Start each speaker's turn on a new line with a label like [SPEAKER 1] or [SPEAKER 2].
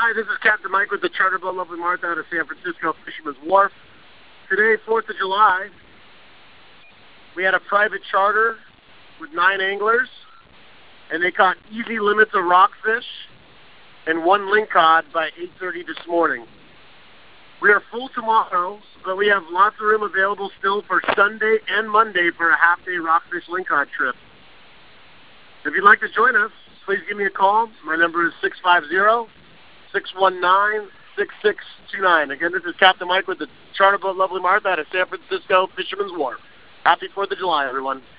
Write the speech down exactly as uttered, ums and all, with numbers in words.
[SPEAKER 1] Hi, this is Captain Mike with the Charter Boat Lovely Martha out of San Francisco Fisherman's Wharf. Today, fourth of July, we had a private charter with nine anglers, and they caught easy limits of rockfish and one lingcod by eight thirty this morning. We are full tomorrow, but we have lots of room available still for Sunday and Monday for a half-day rockfish lingcod trip. If you'd like to join us, please give me a call. My number is six five zero, six one nine, six six two nine. Again, this is Captain Mike with the Charter Boat Lovely Martha out of San Francisco Fisherman's Wharf. Happy fourth of July, everyone.